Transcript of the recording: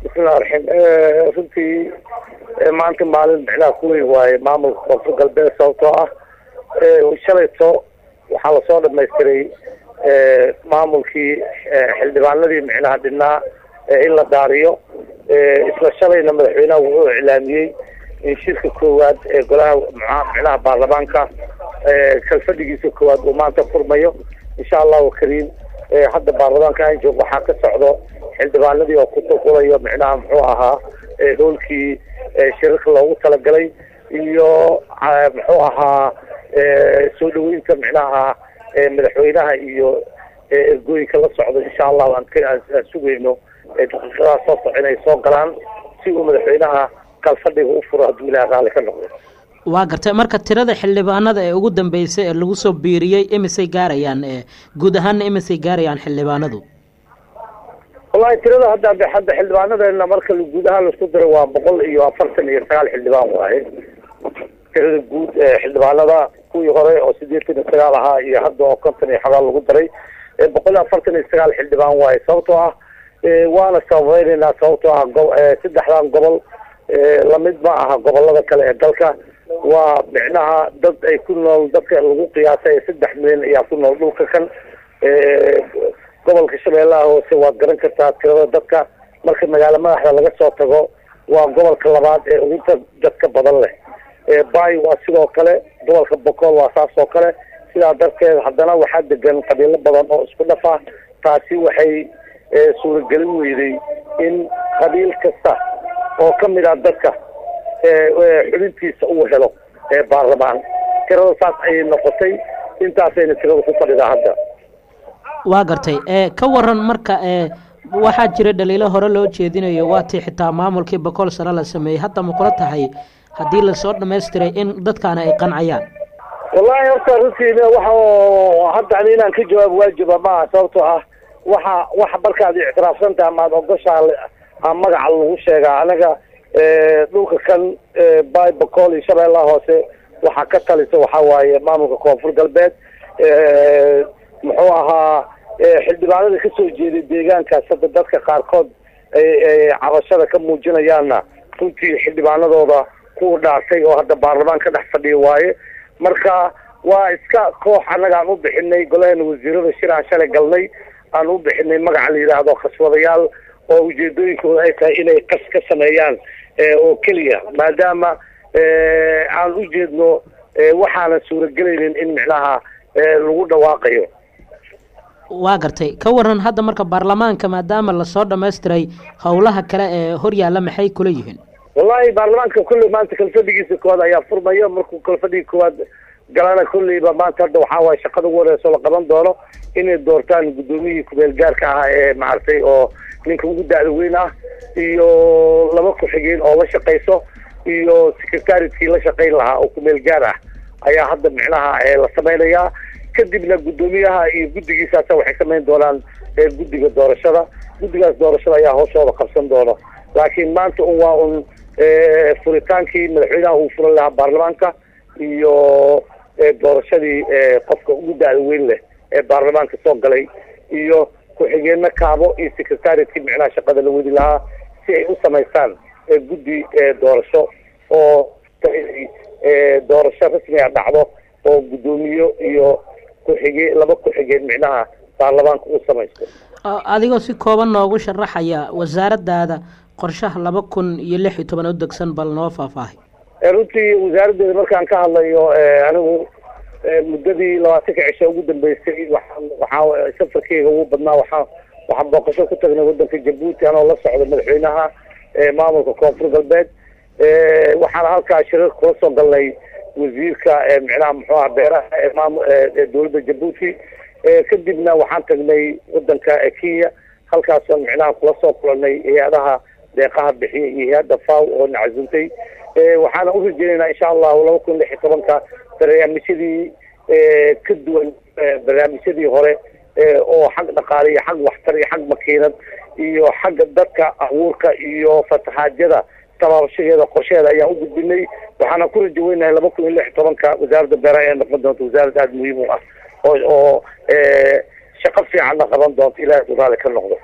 بسم الله الرحمن runtii maanta maalin micnaha ku weyn waaye maamulka koonfur galbeed sababtoo ah shalayto waxaa lasoo dhamaystiray maamulkii xildhibaanadii micnaha dhinaa in la daariyo isla shalayna madaxweynaha wuxuu iclaamiyey in shirka koowaad ee golaha micnaha baarlamaanka kalfadhigiisa koowaad uu maanta furmayo insha allahu kariim hadda baarlamaanka aan joog waxaa ka socdo xildhibaanadii oo ku tuqulayo micnaha muxuu ahaa hoolkii shirarka loogu talagalay iyo muxuu ahaa soo dhaweynta micnaha madaxweynaha iyo ergooyinka la socdo insha allahu aan sugayno daqiiqadaas soo soco inay soo galaan si uu madaxweynaha kalfadhiga u furo hadduu ilaah raalli ka noqdo. waa gartay marka tirada xildhibaanada ee ugu dambeysay ee lagu soo biiriyey imisay gaarayaan guud ahaanna imisay gaarayaan xildhibaanadu? wallahi tirada hadda xildhibaanadeena marka guud ahaan laisku daro waa 149 xildhibaan waaye tirada guud xildhibaanada kuwii hore oo 89 ahaa iyo hadda oo 50 iyo xagaa lagu daray 149 xildhibaan waaye sababtoo ah waana sababeynaa sababtoo ah saddexdan gobol lamid ma aha gobolada kale ee dalka waa micnaha dad ay ku nool dadka lagu qiyaasay 3 milyan ayaa ku nool dhulka kan gobolka shabeellaha hoose waad garan kartaa tirada dadka marka magaalo madaxda laga soo tago waa gobolka labaad ee ugu dadka badan leh bay waa sidoo kale gobolka boqol waa saas oo kale sidaa darteed haddana waxaa degan qabiilo badan oo isku dhafa taasi waxay suuragelin weyday in qabiil kasta oo kamid ah dadka xubintiisa uu helo baarlamaan tirada saas ayay noqotay intaasayna tirada ku fadhidaa hadda. waa gartay ka waran marka waxaa jira dhaliilo hore loo jeedinayo waatii xitaa maamulkii boqol sano la sameeyey hadda ma kula tahay haddii lasoo dhamaystiray in dadkaana ay qancayaan? wallahi horta runtii hadda inaan ka jawaab waajiba maaha sababtoo ah waxa markaad ictiraafsantaha maad ogoshaa magaca lagu sheegaa anaga dhulka kan bay boqol iyo shabeellaha hoose waxaa ka talisa waxaa waaye maamulka koonfur galbeed muxuu ahaa xildhibaanada kasoo jeeday deegaankaas hadda dadka qaarkood cabashada ka muujinayaanna runtii xildhibaanadooda kuwa dhaartay oo hadda baarlamaan ka dhex fadhiya waaye marka waa iska koox annaga aan u bixinay golaheena wasiirada shir aan shalay galnay aan u bixinay magaca la yidhaahdo khaswadayaal oo ujeedooyinkooda ay tahay inay qas ka sameeyaan oo keliya maadaama aan u jeedno waxaanan suuragelaynin in micnaha lagu dhawaaqayo. waa gartay ka waran hadda marka baarlamaanka maadaama lasoo dhamaystiray howlaha kale ee hor yaalla maxay kula yihiin? wallahi baarlamaanka kulli maanta kalfadhigiisa koowaad ayaa furmaya markuu kalfadhiga koowaad galana kulliba maanta hadda waxaa waaye shaqada ugu horeyso la qaban doono inay doortaan guddoomiyihii kumeel gaarka ah ee maaragtay oo ninka ugu da-da weyn ah iyo 2 ku-xigeen oo la shaqayso iyo secretariatkii la shaqayn lahaa oo kumeel gaar ah ayaa hadda micnaha la samaynayaa kadibna guddoomiyaha iyo guddigiisaasa waxay samayn doonaan guddiga doorashada guddigaas doorashada ayaa hooshooda qabsan doono laakiin maanta waa furitaankii madaxweynaha uu furan lahaa baarlamaanka iyo doorashadii qofka ugu da-da weyn leh ee baarlamaanka soo galay iyo ku-xigeenna kaabo iyo secretariatkii micnaha shaqada la wadi lahaa si ay u samaystaan guddi doorasho oo doorasho rasmiga dhacdo oo guddoomiyo iyo ku-xigeen 2 ku-xigeen micnaha baarlamaanka uu samaysto. adigoo si kooban noogu sharaxaya wasaaradaada qorshaha 2016 u degsan bal noo faahfaahay. runtii wasaaraddeeda markaan ka hadlayo anigu muddadii 20 cisho ugu dambeysay waxaa safarkeyga ugu badnaa waxaan booqasho ku tagnay wadanka Jabuuti anoo la socdo madaxweynaha maamulka koonfur galbeed waxaan halkaa shirar kula soo galnay wasiirka micnaha muxuu ahaa beeraha ee dowladda Jabuuti kadibna waxaan tagnay wadanka Kenya halkaasoo micnaha kula soo kulanay hay'adaha deeqaha bixiya iyo hay'adda FAO oo nacasuntay waxaana u rajeynaynaa insha Allah 2016 barnaamijyadii ka duwan barnaamijyadii hore oo xag dhaqaale iyo xag waxtar iyo xag makiinad iyo xagga dadka abuurka iyo fatahaajada tabaabashadeeda qorsheeda ayaan u gudbinay waxaana ku rajoweynahay 2016 wasaaradda beeraha ee noqon doonta wasaarad aad muhiim u ah oo shaqo fiican qaban doonta ilaahay raalli ka noqdo.